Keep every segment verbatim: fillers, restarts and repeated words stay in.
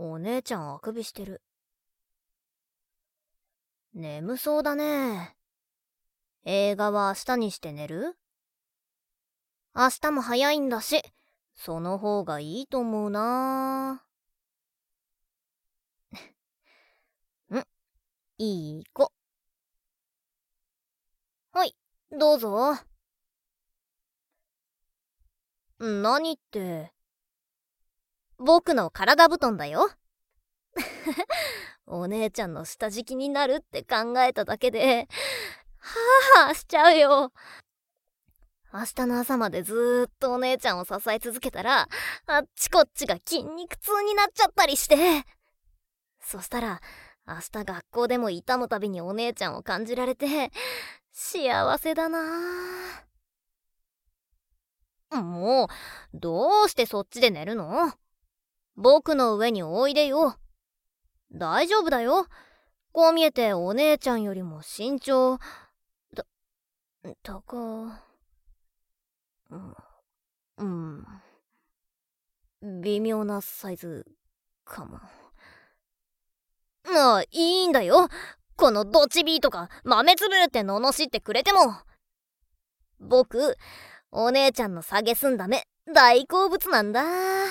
お姉ちゃんあくびしてる。眠そうだね。映画は明日にして寝る？明日も早いんだし、その方がいいと思うな。ん、いい子。はい、どうぞ。何って。僕の体布団だよ。お姉ちゃんの下敷きになるって考えただけではぁはぁしちゃうよ。明日の朝までずーっとお姉ちゃんを支え続けたら、あっちこっちが筋肉痛になっちゃったりして、そしたら明日学校でも痛むたびにお姉ちゃんを感じられて幸せだな。もうどうしてそっちで寝るの？僕の上においでよ。大丈夫だよ。こう見えてお姉ちゃんよりも身長た高うん、うん、微妙なサイズかも。ああ、いいんだよ。このドチビーとか豆粒って罵ってくれても。僕お姉ちゃんの下げすんだ目大好物なんだ。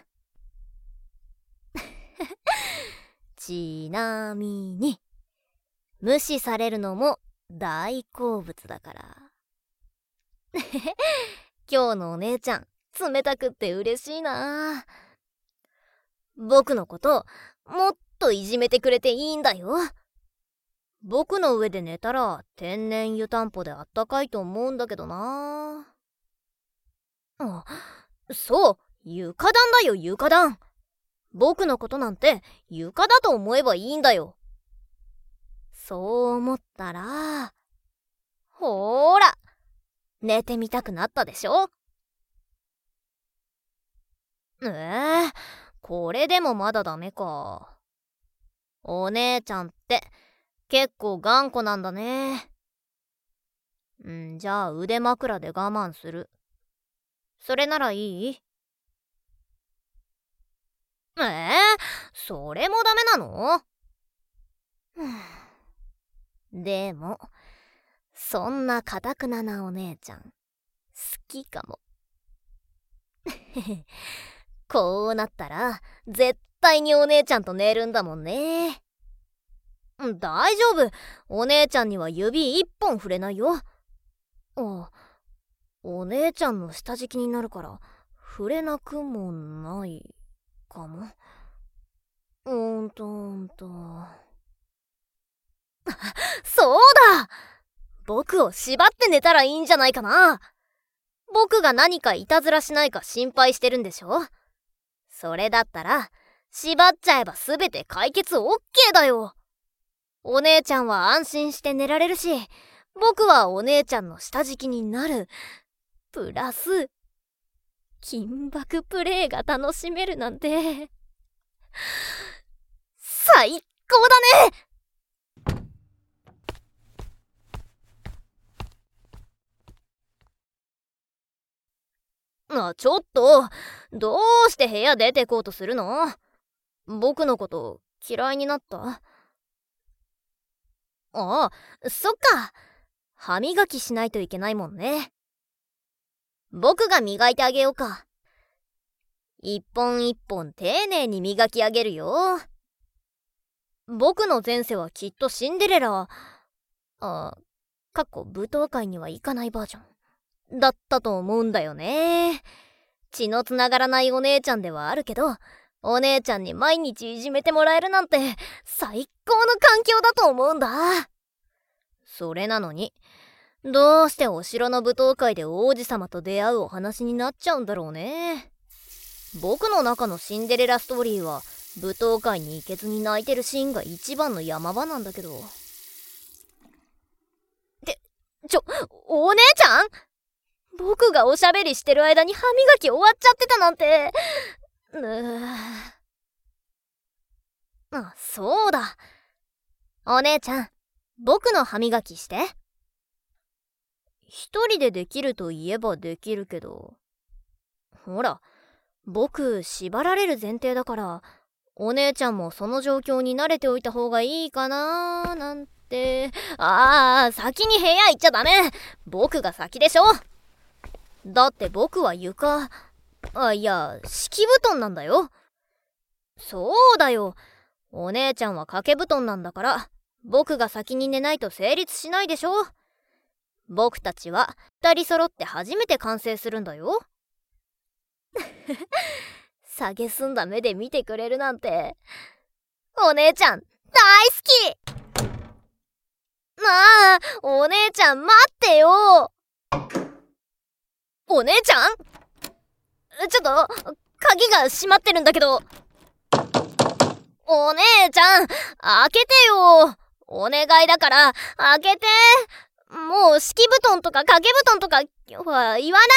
ちなみに無視されるのも大好物だから。今日のお姉ちゃん冷たくって嬉しいな。僕のこともっといじめてくれていいんだよ。僕の上で寝たら天然湯たんぽであったかいと思うんだけどな。あ、そう、床暖だよ床暖。僕のことなんて床だと思えばいいんだよ。そう思ったら、ほーら、寝てみたくなったでしょ。えー、これでもまだダメか。お姉ちゃんって結構頑固なんだね。んじゃあ腕枕で我慢する。それならいい？えー、それもダメなの？でもそんなかたくななお姉ちゃん好きかも。こうなったら絶対にお姉ちゃんと寝るんだもんね。大丈夫、お姉ちゃんには指一本触れないよ。あ、お姉ちゃんの下敷きになるから触れなくもないかも。うーんとーんとそうだ、僕を縛って寝たらいいんじゃないかな。僕が何かいたずらしないか心配してるんでしょ。それだったら縛っちゃえば全て解決 オーケー だよ。お姉ちゃんは安心して寝られるし、僕はお姉ちゃんの下敷きになる。プラス緊縛プレイが楽しめるなんて最高だね。あ、ちょっとどうして部屋出てこうとするの？僕のこと嫌いになった？ああ、そっか。歯磨きしないといけないもんね。僕が磨いてあげようか。一本一本丁寧に磨き上げるよ。僕の前世はきっとシンデレラ、あ、かっこ舞踏会には行かないバージョンだったと思うんだよね。血のつながらないお姉ちゃんではあるけど、お姉ちゃんに毎日いじめてもらえるなんて最高の環境だと思うんだ。それなのにどうしてお城の舞踏会で王子様と出会うお話になっちゃうんだろうね。僕の中のシンデレラストーリーは舞踏会に行けずに泣いてるシーンが一番の山場なんだけど。ってちょお姉ちゃん、僕がおしゃべりしてる間に歯磨き終わっちゃってたなんて。うーあ、そうだ。お姉ちゃん、僕の歯磨きして。一人でできると言えばできるけど、ほら僕縛られる前提だからお姉ちゃんもその状況に慣れておいた方がいいかなーなんて。あー、先に部屋行っちゃダメ。僕が先でしょ。だって僕は床、あ、いや、敷布団なんだよ。そうだよ。お姉ちゃんは掛け布団なんだから、僕が先に寝ないと成立しないでしょ。僕たちは二人揃って初めて完成するんだよ。下げすんだ目で見てくれるなんて。お姉ちゃん大好き。まあ、お姉ちゃん待ってよ。お姉ちゃん、ちょっと鍵が閉まってるんだけど。お姉ちゃん開けてよ。お願いだから開けて。もう敷布団とか掛け布団とかは言わないから。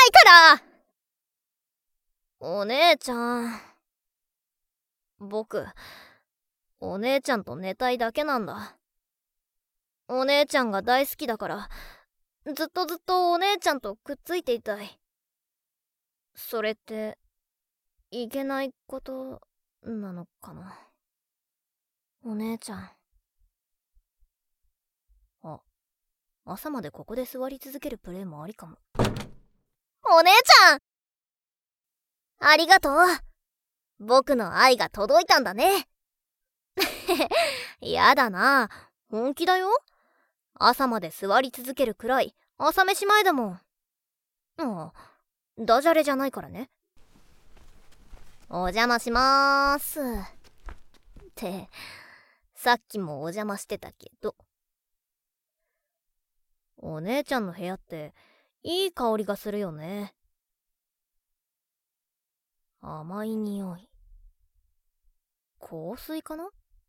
お姉ちゃん、僕お姉ちゃんと寝たいだけなんだ。お姉ちゃんが大好きだから、ずっとずっとお姉ちゃんとくっついていたい。それっていけないことなのかな。お姉ちゃん。あ、朝までここで座り続けるプレイもありかも。お姉ちゃんありがとう。僕の愛が届いたんだね。やだな、本気だよ。朝まで座り続けるくらい朝飯前だもん。ああ、ダジャレじゃないからね。お邪魔しまーす。ってさっきもお邪魔してたけど。お姉ちゃんの部屋っていい香りがするよね。甘い匂い。香水かな。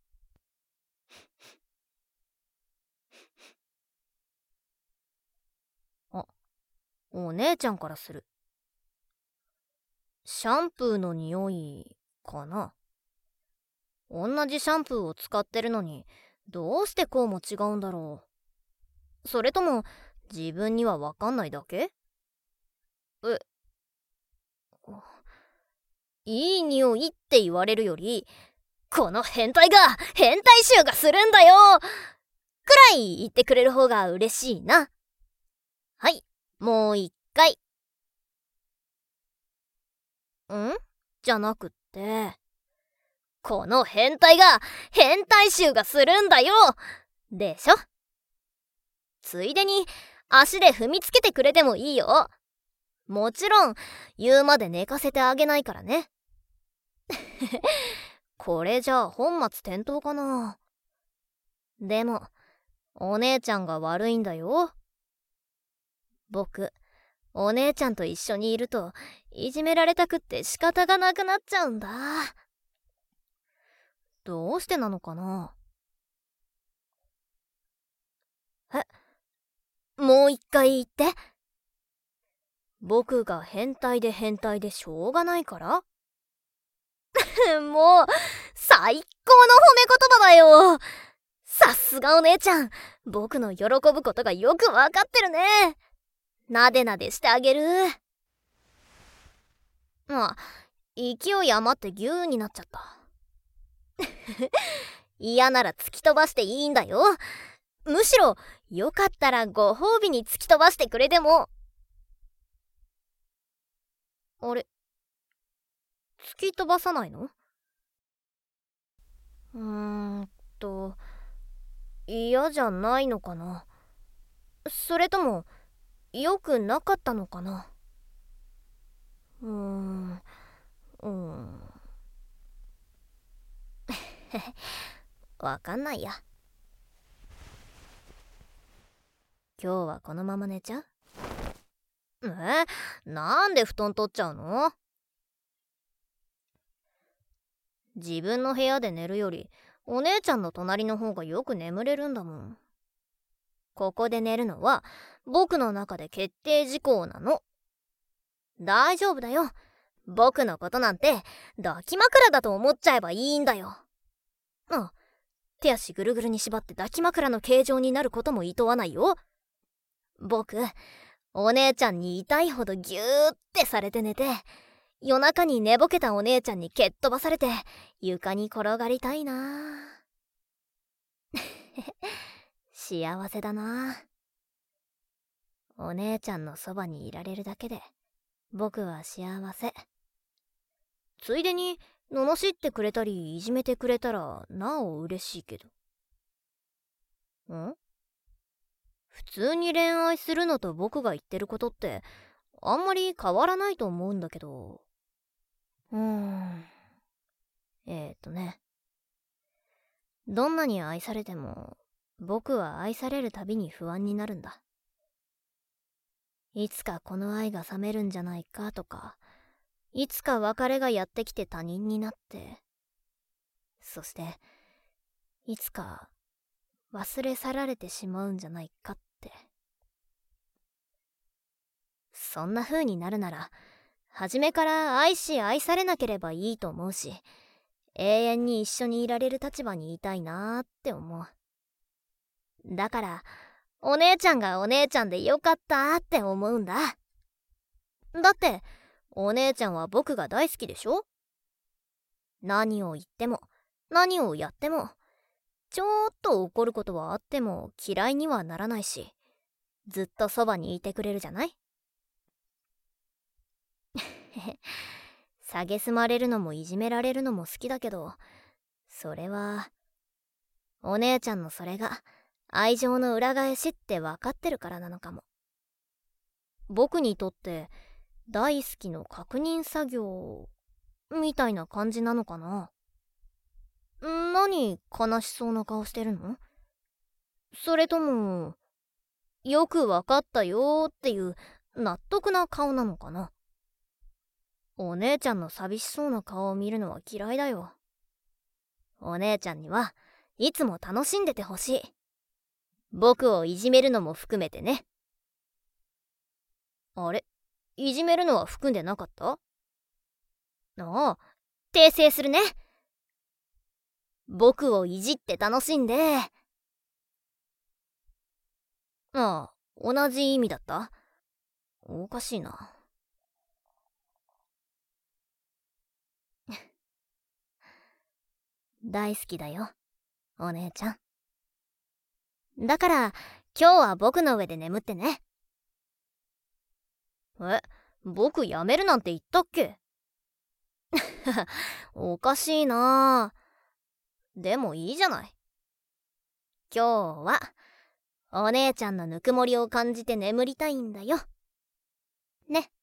あ、お姉ちゃんからする。シャンプーの匂いかな。同じシャンプーを使ってるのにどうしてこうも違うんだろう。それとも自分には分かんないだけ？え、いい匂いって言われるより、この変態が変態臭がするんだよくらい言ってくれる方が嬉しいな。はい、もう一回。ん？じゃなくって、この変態が変態臭がするんだよでしょ。ついでに足で踏みつけてくれてもいいよ。もちろん言うまで寝かせてあげないからね。これじゃあ本末転倒かな。でもお姉ちゃんが悪いんだよ。僕お姉ちゃんと一緒にいるといじめられたくって仕方がなくなっちゃうんだ。どうしてなのかな。え、もう一回言って。僕が変態で変態でしょうがないから。もう最高の褒め言葉だよ。さすがお姉ちゃん、僕の喜ぶことがよくわかってるね。なでなでしてあげる。まあ勢い余ってギューになっちゃった。嫌なら突き飛ばしていいんだよ。むしろよかったらご褒美に突き飛ばしてくれても。あれ、突き飛ばさないの？うーんと嫌じゃないのかな。それとも良くなかったのかな。うーんうーんわかんないや。今日はこのまま寝ちゃう？え、なんで布団取っちゃうの？自分の部屋で寝るよりお姉ちゃんの隣の方がよく眠れるんだもん。ここで寝るのは僕の中で決定事項なの。大丈夫だよ。僕のことなんて抱き枕だと思っちゃえばいいんだよ。あ、手足ぐるぐるに縛って抱き枕の形状になることも厭わないよ。僕お姉ちゃんに痛いほどギューってされて寝て、 夜中に寝ぼけたお姉ちゃんに蹴っ飛ばされて床に転がりたいな。幸せだな。お姉ちゃんのそばにいられるだけで僕は幸せ。ついでに罵ってくれたりいじめてくれたらなお嬉しいけど。ん？普通に恋愛するのと僕が言ってることってあんまり変わらないと思うんだけど。うーん。えーっとね。どんなに愛されても僕は愛されるたびに不安になるんだ。いつかこの愛が冷めるんじゃないかとか、いつか別れがやってきて他人になって、そしていつか忘れ去られてしまうんじゃないかって。そんな風になるなら初めから愛し愛されなければいいと思うし、永遠に一緒にいられる立場にいたいなーって思う。だからお姉ちゃんがお姉ちゃんでよかったって思うんだ。だってお姉ちゃんは僕が大好きでしょ。何を言っても何をやっても、ちょっと怒ることはあっても嫌いにはならないし、ずっとそばにいてくれるじゃない。蔑まれるのもいじめられるのも好きだけど、それはお姉ちゃんのそれが愛情の裏返しって分かってるからなのかも。僕にとって大好きの確認作業みたいな感じなのかな。何悲しそうな顔してるの？それともよく分かったよっていう納得な顔なのかな。お姉ちゃんの寂しそうな顔を見るのは嫌いだよ。お姉ちゃんにはいつも楽しんでてほしい。僕をいじめるのも含めてね。あれ？いじめるのは含んでなかった？ああ、訂正するね。僕をいじって楽しんで。ああ、同じ意味だった？おかしいな。大好きだよ、お姉ちゃん。だから今日は僕の上で眠ってね。え、僕やめるなんて言ったっけ？おかしいな。でもいいじゃない。今日はお姉ちゃんのぬくもりを感じて眠りたいんだよ。ね。